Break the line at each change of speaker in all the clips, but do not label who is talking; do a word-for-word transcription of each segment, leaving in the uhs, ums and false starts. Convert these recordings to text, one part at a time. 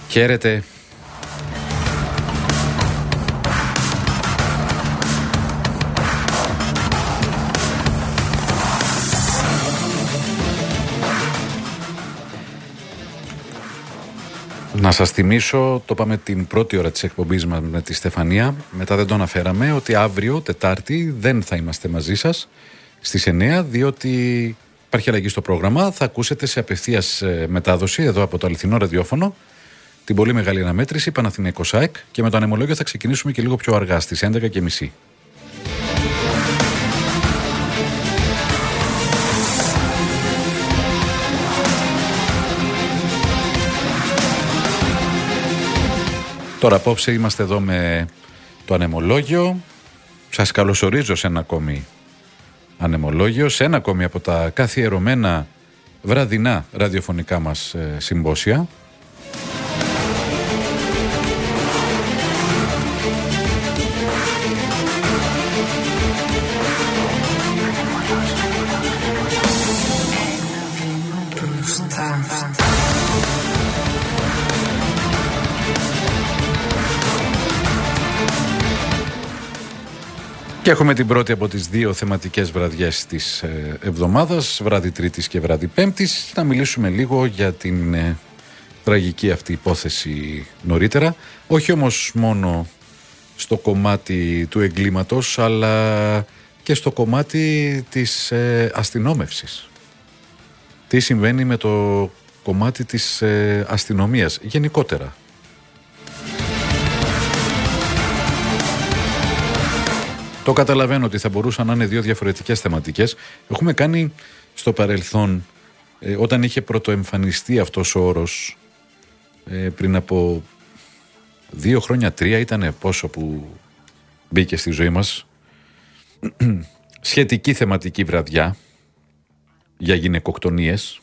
Χαίρετε. Να σας θυμίσω, το είπαμε την πρώτη ώρα της εκπομπής μας με τη Στεφανία, μετά δεν το αναφέραμε, ότι αύριο, Τετάρτη, δεν θα είμαστε μαζί σας στις εννιά, διότι υπάρχει αλλαγή στο πρόγραμμα. Θα ακούσετε σε απευθείας μετάδοση εδώ από το αληθινό ραδιόφωνο την πολύ μεγάλη αναμέτρηση Παναθηναϊκός ΑΕΚ, και με το ανεμολόγιο θα ξεκινήσουμε και λίγο πιο αργά, στις έντεκα και μισή. Τώρα απόψε είμαστε εδώ με το ανεμολόγιο. Σας καλωσορίζω σε ένα ακόμη ανεμολόγιο, σε ένα ακόμη από τα καθιερωμένα βραδινά ραδιοφωνικά μας ε, συμπόσια. Και έχουμε την πρώτη από τις δύο θεματικές βραδιές της ε, εβδομάδας, βράδυ Τρίτης και βράδυ Πέμπτης, να μιλήσουμε λίγο για την ε, τραγική αυτή υπόθεση νωρίτερα, όχι όμως μόνο στο κομμάτι του εγκλήματος, αλλά και στο κομμάτι της ε, αστυνόμευσης. Τι συμβαίνει με το κομμάτι της ε, αστυνομίας γενικότερα. Το καταλαβαίνω ότι θα μπορούσαν να είναι δύο διαφορετικές θεματικές. Έχουμε κάνει στο παρελθόν, ε, όταν είχε πρωτοεμφανιστεί αυτός ο όρος, ε, πριν από δύο χρόνια, τρία ήτανε πόσο που μπήκε στη ζωή μας, σχετική θεματική βραδιά για γυναικοκτονίες.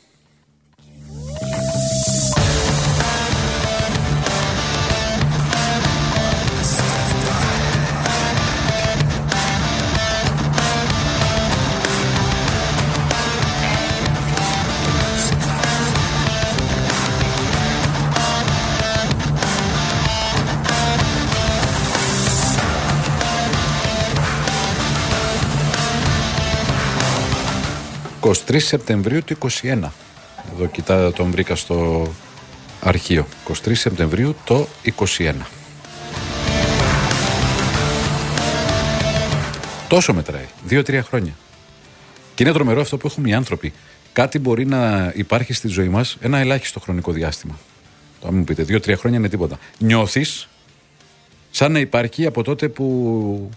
είκοσι τρεις Σεπτεμβρίου του είκοσι ένα. Εδώ κοιτά, τον βρήκα στο αρχείο. είκοσι τρεις Σεπτεμβρίου το είκοσι ένα. Τόσο μετράει. Δύο-τρία χρόνια. Και είναι τρομερό αυτό που έχουμε οι άνθρωποι. Κάτι μπορεί να υπάρχει στη ζωή μας ένα ελάχιστο χρονικό διάστημα. Το μου πείτε, δύο-τρία χρόνια είναι τίποτα. Νιώθεις σαν να υπάρχει από τότε που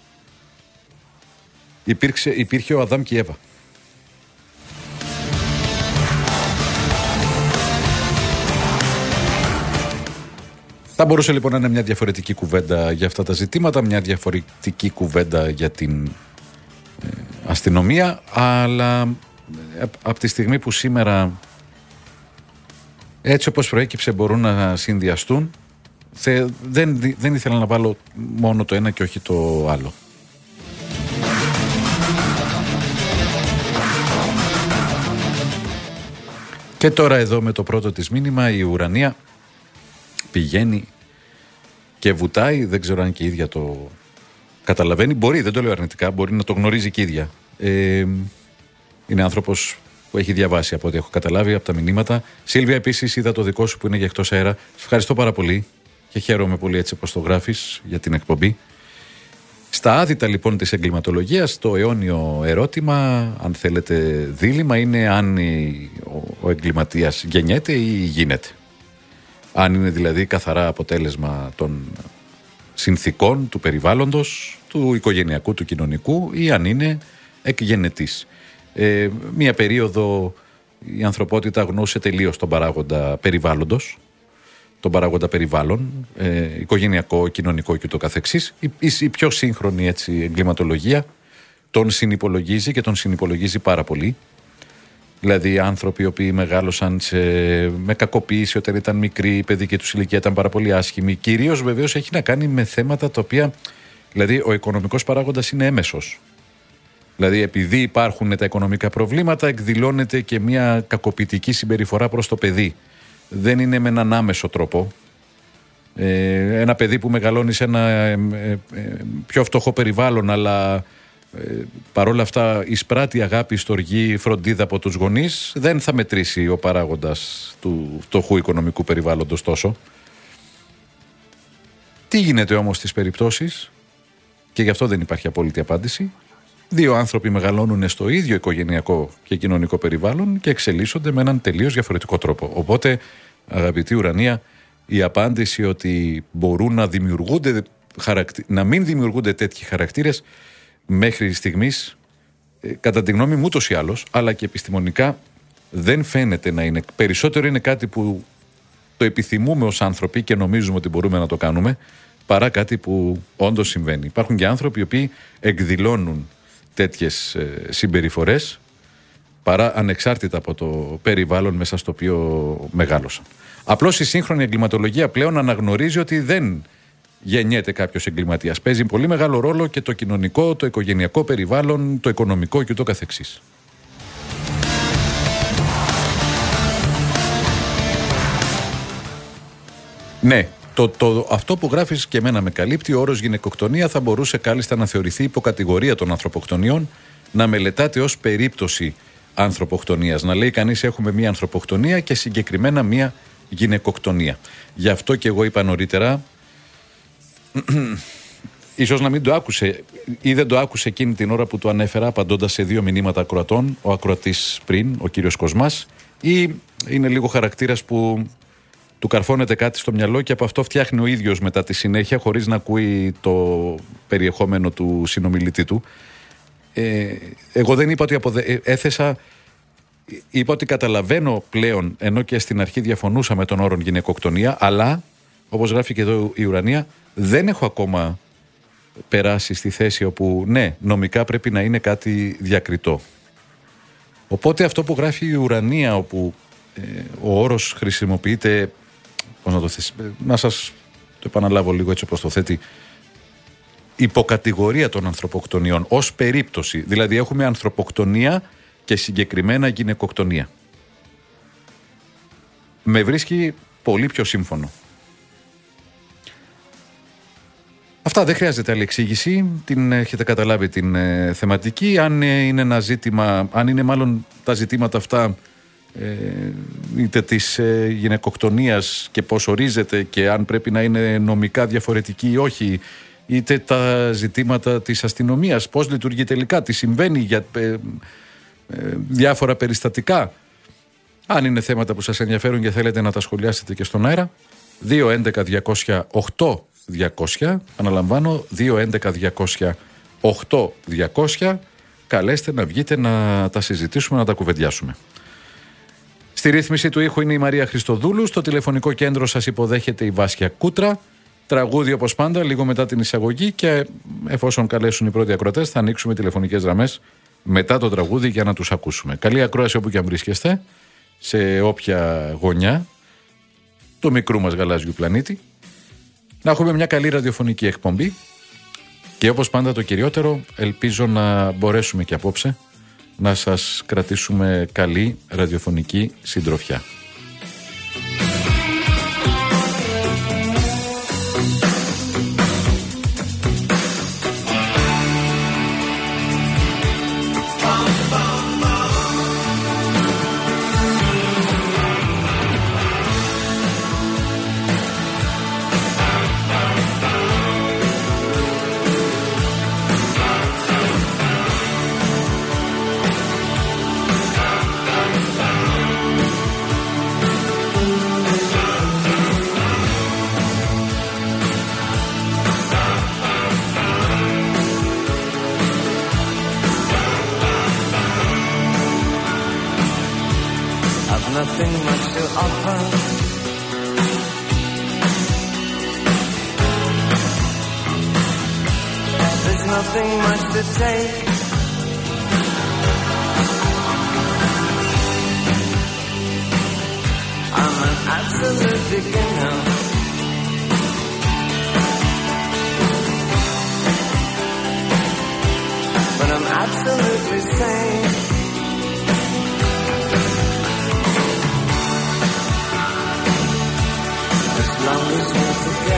υπήρξε, υπήρχε ο Αδάμ και η Εύα. Θα μπορούσε λοιπόν να είναι μια διαφορετική κουβέντα για αυτά τα ζητήματα, μια διαφορετική κουβέντα για την ε, αστυνομία, αλλά ε, από τη στιγμή που σήμερα έτσι όπως προέκυψε μπορούν να συνδυαστούν, θε, δεν, δεν ήθελα να βάλω μόνο το ένα και όχι το άλλο. Και τώρα εδώ με το πρώτο της μήνυμα η Ουρανία πηγαίνει και βουτάει, δεν ξέρω αν και η ίδια το καταλαβαίνει, μπορεί, δεν το λέω αρνητικά, μπορεί να το γνωρίζει και η ίδια. Ε, είναι άνθρωπος που έχει διαβάσει από ό,τι έχω καταλάβει από τα μηνύματα. Σίλβια, επίσης είδα το δικό σου που είναι για εκτός αέρα. Σας ευχαριστώ πάρα πολύ και χαίρομαι πολύ έτσι όπως το γράφεις για την εκπομπή. Στα άδυτα λοιπόν της εγκληματολογίας, το αιώνιο ερώτημα, αν θέλετε δίλημμα, είναι αν ο, ο εγκληματίας γεννιέται ή γίνεται. Αν είναι δηλαδή καθαρά αποτέλεσμα των συνθηκών, του περιβάλλοντος, του οικογενειακού, του κοινωνικού, ή αν είναι εκγενετής. Ε, μία περίοδο η ανθρωπότητα γνώρισε τελείως τον παράγοντα περιβάλλοντος, τον παράγοντα περιβάλλον, ε, οικογενειακό, κοινωνικό και το καθεξής. Η, η, η πιο σύγχρονη έτσι, εγκληματολογία τον συνυπολογίζει και τον συνυπολογίζει πάρα πολύ. Δηλαδή άνθρωποι οι οποίοι μεγάλωσαν σε, με κακοποίηση όταν ήταν μικροί, η παιδική τους ηλικία ήταν πάρα πολύ άσχημη. Κυρίως βεβαίως έχει να κάνει με θέματα τα οποία, δηλαδή ο οικονομικός παράγοντας είναι έμεσος. Δηλαδή επειδή υπάρχουν τα οικονομικά προβλήματα εκδηλώνεται και μια κακοποιητική συμπεριφορά προς το παιδί. Δεν είναι με έναν άμεσο τρόπο, Ε, ένα παιδί που μεγαλώνει σε ένα ε, ε, ε, πιο φτωχό περιβάλλον, αλλά ε, παρόλα αυτά εισπράττει αγάπη, στοργή, φροντίδα από τους γονείς, δεν θα μετρήσει ο παράγοντας του φτωχού οικονομικού περιβάλλοντος τόσο. Τι γίνεται όμως στις περιπτώσεις, και γι' αυτό δεν υπάρχει απόλυτη απάντηση? Δύο άνθρωποι μεγαλώνουν στο ίδιο οικογενειακό και κοινωνικό περιβάλλον και εξελίσσονται με έναν τελείως διαφορετικό τρόπο. Οπότε, αγαπητή Ουρανία, η απάντηση ότι μπορούν να δημιουργούνται, να μην δημιουργούνται τέτοιοι χαρακτήρες μέχρι στιγμής, κατά τη γνώμη μου ούτως ή άλλως, αλλά και επιστημονικά δεν φαίνεται να είναι. Περισσότερο είναι κάτι που το επιθυμούμε ως άνθρωποι και νομίζουμε ότι μπορούμε να το κάνουμε, παρά κάτι που όντως συμβαίνει. Υπάρχουν και άνθρωποι οι οποίοι εκδηλώνουν τέτοιες ε, συμπεριφορές, παρά ανεξάρτητα από το περιβάλλον μέσα στο οποίο μεγάλωσαν. Απλώς η σύγχρονη εγκληματολογία πλέον αναγνωρίζει ότι δεν γεννιέται κάποιος εγκληματίας. Παίζει πολύ μεγάλο ρόλο και το κοινωνικό, το οικογενειακό περιβάλλον, το οικονομικό και ούτω καθεξής. Ναι, το, το, αυτό που γράφεις και εμένα με καλύπτει. Ο όρος γυναικοκτονία θα μπορούσε κάλλιστα να θεωρηθεί υποκατηγορία των ανθρωποκτονιών, να μελετάται ως περίπτωση ανθρωποκτονίας. Να λέει κανείς έχουμε μία ανθρωποκτονία και συγκεκριμένα μία γυναικοκτονία. Γι' αυτό και εγώ είπα νωρίτερα, ίσως να μην το άκουσε ή δεν το άκουσε εκείνη την ώρα που το ανέφερα, απαντώντας σε δύο μηνύματα ακροατών, ο ακροατής πριν, ο κύριος Κοσμάς, ή είναι λίγο χαρακτήρας που του καρφώνεται κάτι στο μυαλό και από αυτό φτιάχνει ο ίδιος μετά τη συνέχεια, χωρίς να ακούει το περιεχόμενο του συνομιλητή του. Ε, εγώ δεν είπα ότι αποδε... ε, έθεσα, είπα ότι καταλαβαίνω πλέον, ενώ και στην αρχή διαφωνούσα με τον όρο γυναικοκτονία, αλλά, όπως γράφει και εδώ η Ουρανία, δεν έχω ακόμα περάσει στη θέση όπου ναι, νομικά πρέπει να είναι κάτι διακριτό. Οπότε αυτό που γράφει η Ουρανία, όπου ε, ο όρος χρησιμοποιείται, πώς να το θέσει, να σας το επαναλάβω λίγο έτσι όπως το θέτει, υποκατηγορία των ανθρωποκτονιών ως περίπτωση. Δηλαδή έχουμε ανθρωποκτονία και συγκεκριμένα γυναικοκτονία. Με βρίσκει πολύ πιο σύμφωνο. Αυτά, δεν χρειάζεται άλλη εξήγηση. Την έχετε καταλάβει την ε, θεματική. Αν ε, είναι ένα ζήτημα, αν είναι μάλλον τα ζητήματα αυτά ε, είτε της ε, γυναικοκτονίας και πώς ορίζεται και αν πρέπει να είναι νομικά διαφορετική ή όχι, είτε τα ζητήματα της αστυνομίας, πώς λειτουργεί τελικά, τι συμβαίνει για ε, ε, διάφορα περιστατικά. Αν είναι θέματα που σας ενδιαφέρουν και θέλετε να τα σχολιάσετε και στον αέρα, δύο έντεκα διακόσια οκτώ διακόσια, αναλαμβάνω, δύο έντεκα διακόσια οκτώ διακόσια, καλέστε να βγείτε να τα συζητήσουμε, να τα κουβεντιάσουμε. Στη ρύθμιση του ήχου είναι η Μαρία Χριστοδούλου, στο τηλεφωνικό κέντρο σας υποδέχεται η Βάσια Κούτρα. Τραγούδι όπως πάντα, λίγο μετά την εισαγωγή, και εφόσον καλέσουν οι πρώτοι ακροατές θα ανοίξουμε τηλεφωνικές γραμμές μετά το τραγούδι για να τους ακούσουμε. Καλή ακρόαση όπου και αν βρίσκεστε, σε όποια γωνιά του μικρού μας γαλάζιου πλανήτη. Να έχουμε μια καλή ραδιοφωνική εκπομπή και όπως πάντα το κυριότερο, ελπίζω να μπορέσουμε και απόψε να σας κρατήσουμε καλή ραδιοφωνική συντροφιά.
Nothing much to offer. There's nothing much to take. I'm an absolute beginner. But I'm absolutely sane. As long as we're together.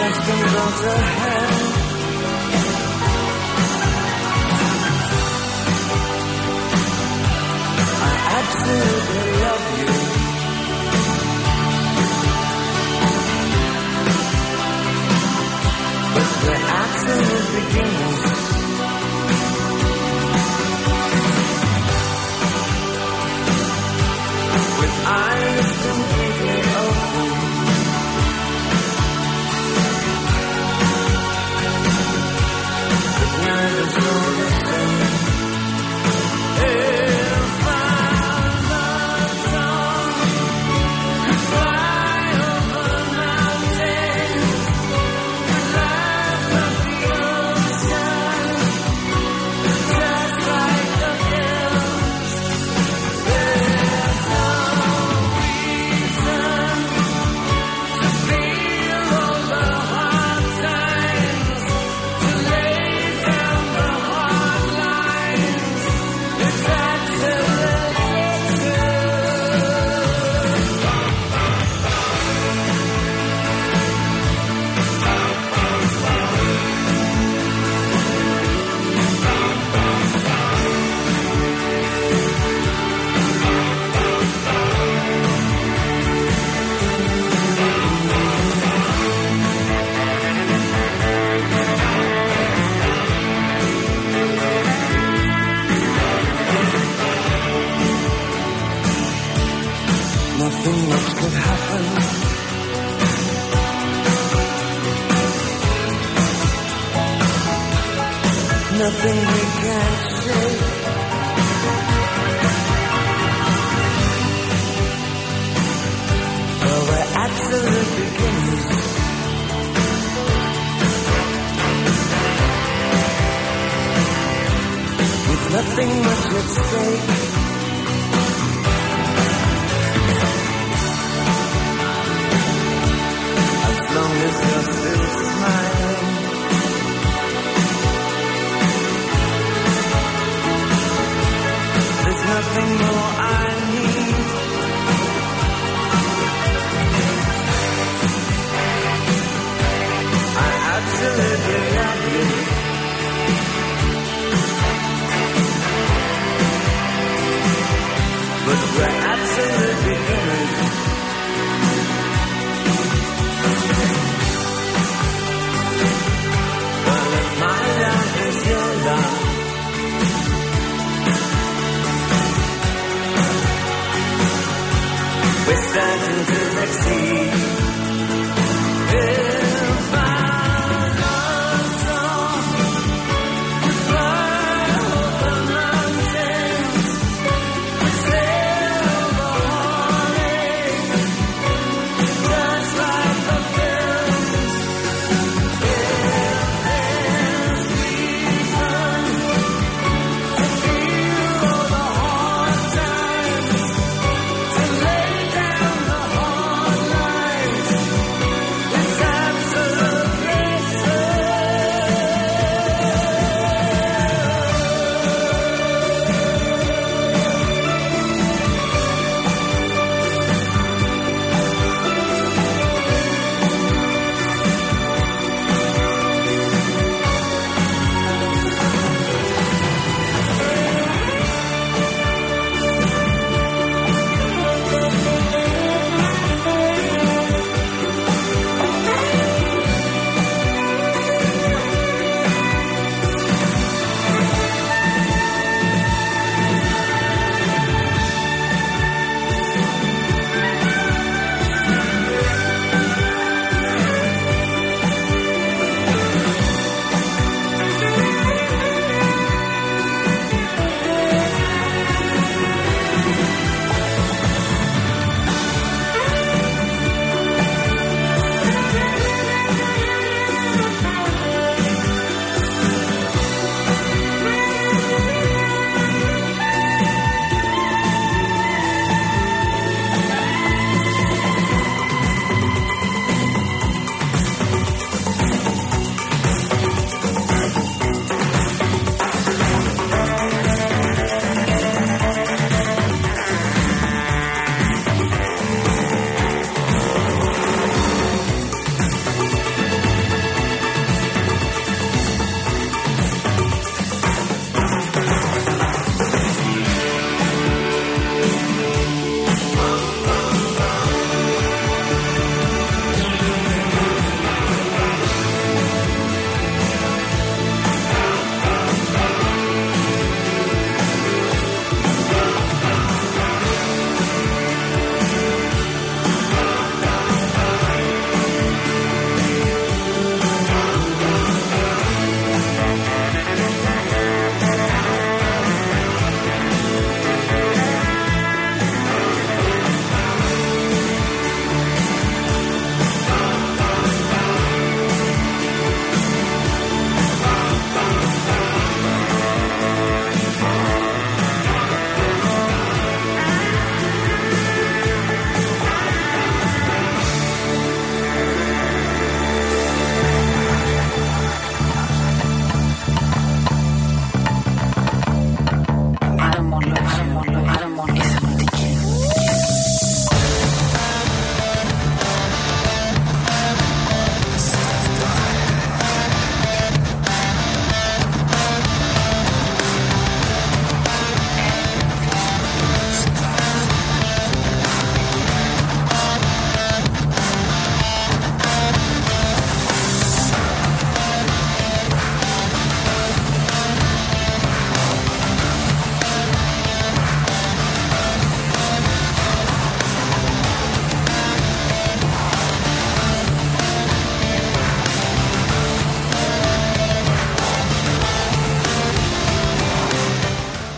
just can go to hell. I absolutely love you. But the absolute beginnings. With eyes completely open. But neither so the same. If I love song could fly over mountains, could laugh at the ocean, just like the hills. There's no reason to feel all the hard times, to lay down the hard lines. It's absolutely true. Nothing much could happen. Nothing we can't shake. Well, we're absolute beginners. With nothing much at stake. As long as you're still smiling. There's nothing more I need. I absolutely love you. But we're absolute beginners.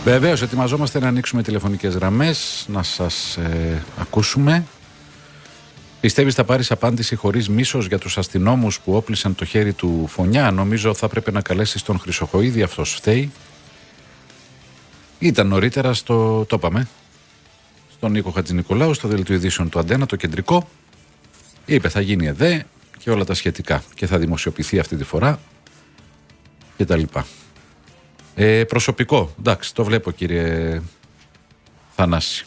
Βεβαίως, ετοιμαζόμαστε να ανοίξουμε τηλεφωνικές γραμμές, να σας ε, ακούσουμε. Πιστεύεις θα πάρεις απάντηση χωρίς μίσος για τους αστυνόμους που όπλησαν το χέρι του Φωνιά? Νομίζω θα πρέπει να καλέσεις τον Χρυσοχοΐδη, αυτός φταίει. Ήταν νωρίτερα στο, το είπαμε, στον Νίκο Χατζηνικολάου, στο δελτίο ειδήσεων του Αντένα, το κεντρικό. Είπε θα γίνει ΕΔΕ και όλα τα σχετικά και θα δημοσιοποιηθεί αυτή τη φορά και τα λοιπά. Ε, προσωπικό, εντάξει, το βλέπω κύριε Θανάση.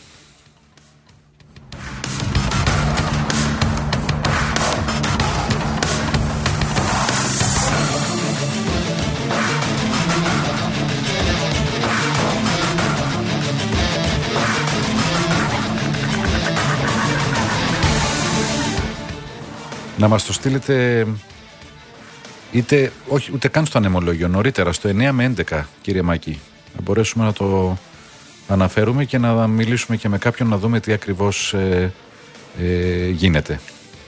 Να μας το στείλετε είτε, όχι, ούτε καν στο ανεμολόγιο, νωρίτερα στο εννιά με έντεκα, κύριε Μάκη. Να μπορέσουμε να το αναφέρουμε και να μιλήσουμε και με κάποιον να δούμε τι ακριβώς ε, ε, γίνεται.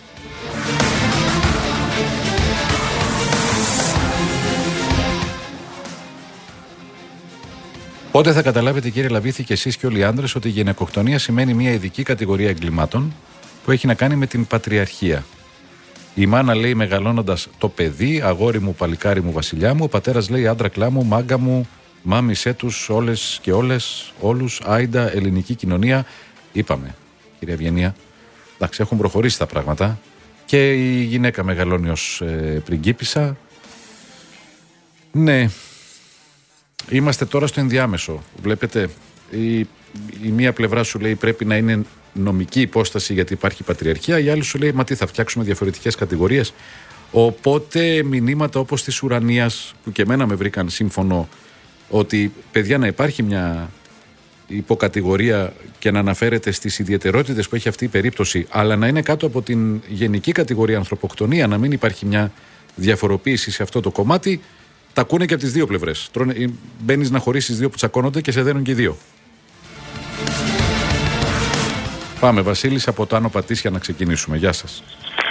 Πότε θα καταλάβετε, κύριε Λαβίθη, και εσείς και όλοι οι άντρες, ότι η γυναικοκτονία σημαίνει μια ειδική κατηγορία εγκλημάτων που έχει να κάνει με την πατριαρχία. Η μάνα λέει μεγαλώνοντας το παιδί, αγόρι μου, παλικάρι μου, βασιλιά μου. Ο πατέρας λέει άντρα κλά μου, μάγκα μου, μάμισέ τους όλες και όλες, όλους, άιντα, ελληνική κοινωνία. Είπαμε, κυρία Ευγενία, εντάξει, έχουν προχωρήσει τα πράγματα και η γυναίκα μεγαλώνει ως ε, πριγκίπισσα. Ναι, είμαστε τώρα στο ενδιάμεσο. Βλέπετε, η, η μία πλευρά σου λέει πρέπει να είναι νομική υπόσταση γιατί υπάρχει πατριαρχία, η άλλη σου λέει μα τι θα φτιάξουμε διαφορετικές κατηγορίες. Οπότε μηνύματα όπως της Ουρανίας, που και εμένα με βρήκαν σύμφωνο, ότι παιδιά να υπάρχει μια υποκατηγορία και να αναφέρεται στις ιδιαιτερότητες που έχει αυτή η περίπτωση, αλλά να είναι κάτω από την γενική κατηγορία ανθρωποκτονία, να μην υπάρχει μια διαφοροποίηση σε αυτό το κομμάτι, τα ακούνε και από τις δύο πλευρές. Μπαίνεις να χωρίσεις δύο που τσακώνονται και σε δένουν και οι δύο. Πάμε, Βασίλης από το Άνω Πατήσια, να ξεκινήσουμε. Γεια σας.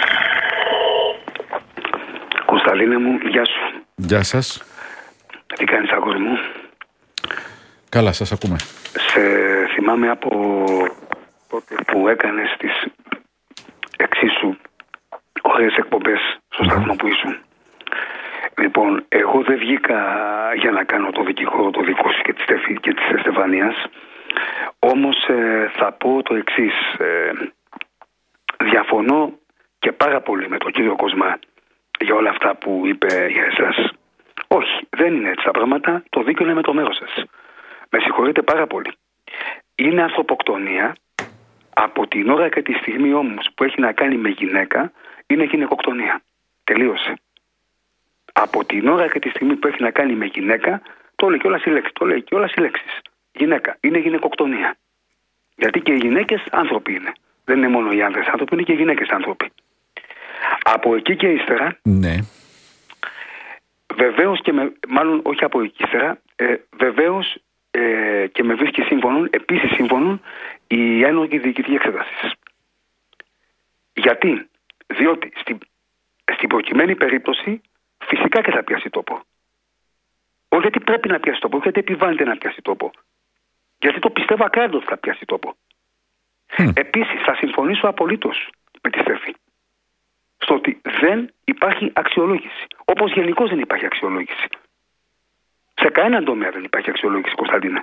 Κωνσταντίνε μου, γεια σου.
Γεια σας.
Τι κάνεις, αγόρι μου?
Καλά, σας ακούμε.
Σε θυμάμαι από τότε που έκανες τις εξίσου ωραίες εκπομπές στο σταθμό που ήσουν. Λοιπόν, εγώ δεν βγήκα για να κάνω το δικηγόρο το δικό σου και της, και της Στεφανίας. Όμως ε, θα πω το εξής. Ε, διαφωνώ και πάρα πολύ με τον κύριο Κοσμά για όλα αυτά που είπε για εσάς. Όχι, δεν είναι έτσι τα πράγματα. Το δίκαιο είναι με το μέρος σας. Με συγχωρείτε πάρα πολύ. Είναι ανθρωποκτονία. Από την ώρα και τη στιγμή όμως που έχει να κάνει με γυναίκα, είναι γυναικοκτονία. Τελείωσε. Από την ώρα και τη στιγμή που έχει να κάνει με γυναίκα, το λέει και όλας η λέξη. Το λέει και όλας οι λέξεις. Γυναίκα. Είναι γυναικοκτονία. Γιατί και οι γυναίκες άνθρωποι είναι. Δεν είναι μόνο οι άνδρες άνθρωποι, είναι και οι γυναίκες άνθρωποι. Από εκεί και ύστερα, ναι. Βεβαίως και με, μάλλον όχι από εκεί ύστερα, ε, βεβαίως ε, και με βρίσκει σύμφωνον, επίσης σύμφωνον, η ένορκη διοικητική εξέταση. Γιατί? Διότι στην, στην προκειμένη περίπτωση φυσικά και θα πιάσει τόπο. Όχι γιατί πρέπει να πιάσει τόπο, όχι γιατί επιβάλλεται να πιάσει τόπο. Γιατί το πιστεύω ακράδαντα ότι θα πιάσει τόπο. Mm. Επίσης θα συμφωνήσω απολύτως με τη Στέφη στο ότι δεν υπάρχει αξιολόγηση. Όπως γενικώς δεν υπάρχει αξιολόγηση. Σε κανέναν τομέα δεν υπάρχει αξιολόγηση, Κωνσταντίνε.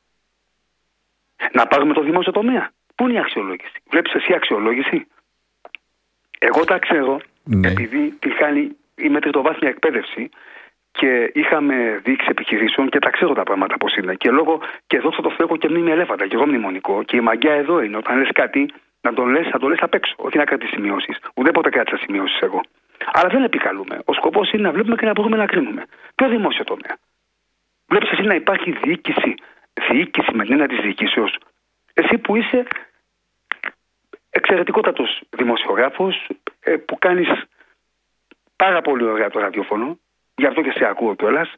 Να πάρουμε το δημόσιο τομέα. Πού είναι η αξιολόγηση? Βλέπεις εσύ αξιολόγηση? Εγώ τα ξέρω, ναι. Επειδή τη χάνει η μετρητοβάθμια εκπαίδευση και είχαμε δείξει επιχειρήσεων και τα ξέρω τα πράγματα πώς είναι. Και λόγω και δόξα τω Θεώ έχω και μνήμη ελέφαντα και εγώ μνημονικό. Και η μαγιά εδώ είναι όταν λες κάτι να το λες, να το λες απ' έξω. Όχι να κρατήσεις σημειώσεις. Ουδέποτε κράτησα σημειώσεις εγώ. Αλλά δεν επικαλούμε. Ο σκοπός είναι να βλέπουμε και να μπορούμε να κρίνουμε. Ποιο δημόσιο τομέα? Βλέπεις εσύ να υπάρχει διοίκηση, διοίκηση με την έννοια της διοικήσεως. Εσύ που είσαι εξαιρετικότατος δημοσιογράφος, ε, που κάνεις πάρα πολύ ωραία το ραδιόφωνο, γι' αυτό και σε ακούω κιόλας,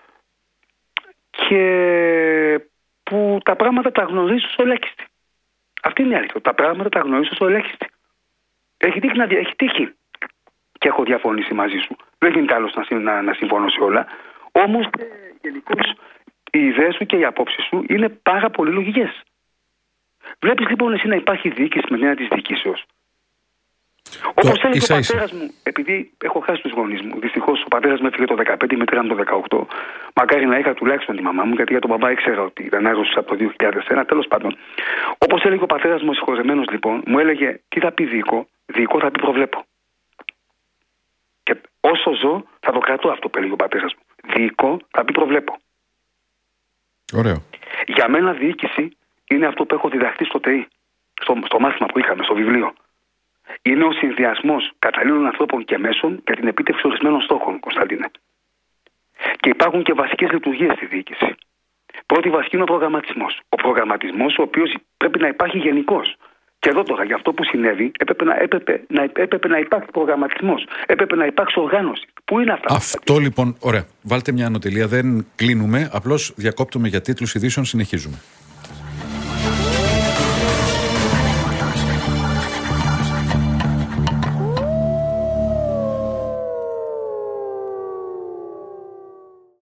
και που τα πράγματα τα γνωρίζεις ως ελέγχιστη. Αυτή είναι η αλήθεια. Τα πράγματα τα γνωρίζεις ως ελέγχιστη. Έχει τύχει να έχει τύχει. Και έχω διαφωνήσει μαζί σου. Δεν γίνεται άλλος να, να, να συμφωνώ σε όλα. Όμως ε, γενικώς οι ιδέες σου και οι απόψεις σου είναι πάρα πολύ λογικές. Βλέπεις λοιπόν εσύ να υπάρχει διοίκηση με την έννοια της διοικήσεως. Όπως έλεγε ο πατέρας μου, επειδή έχω χάσει τους γονείς μου, δυστυχώς ο πατέρας μου έφυγε το δεκαπέντε, η μητέρα μου το δεκαοκτώ. Μακάρι να είχα τουλάχιστον τη μαμά μου, γιατί για τον μπαμπά ήξερα ότι ήταν άρρωστος από το δύο χιλιάδες ένα. Τέλος πάντων, όπως έλεγε ο πατέρας μου, ο συγχωρεμένος λοιπόν, μου έλεγε τι θα πει διοικό, διοικό θα πει προβλέπω. Και όσο ζω θα το κρατώ αυτό που έλεγε ο πατέρας μου. Διοικό θα πει προβλέπω.
Ωραίο.
Για μένα διοίκηση είναι αυτό που έχω διδαχθεί στο ΤΕΙ, στο, στο μάθημα που είχαμε, στο βιβλίο. Είναι ο συνδυασμός καταλήλων ανθρώπων και μέσων για την επίτευξη ορισμένων στόχων, Κωνσταντίνε. Και υπάρχουν και βασικές λειτουργίες στη διοίκηση. Πρώτη βασική είναι ο προγραμματισμός. Ο προγραμματισμός, ο οποίος πρέπει να υπάρχει γενικώς. Και εδώ τώρα, για αυτό που συνέβη, έπρεπε να, έπρεπε, να, έπρεπε να υπάρχει προγραμματισμός. Έπρεπε να υπάρξει οργάνωση. Πού είναι αυτά?
Αυτό λοιπόν, ωραία. Βάλτε μια ανωτελεία, δεν κλείνουμε, απλώς διακόπτουμε για τίτλους ειδήσεων, συνεχίζουμε.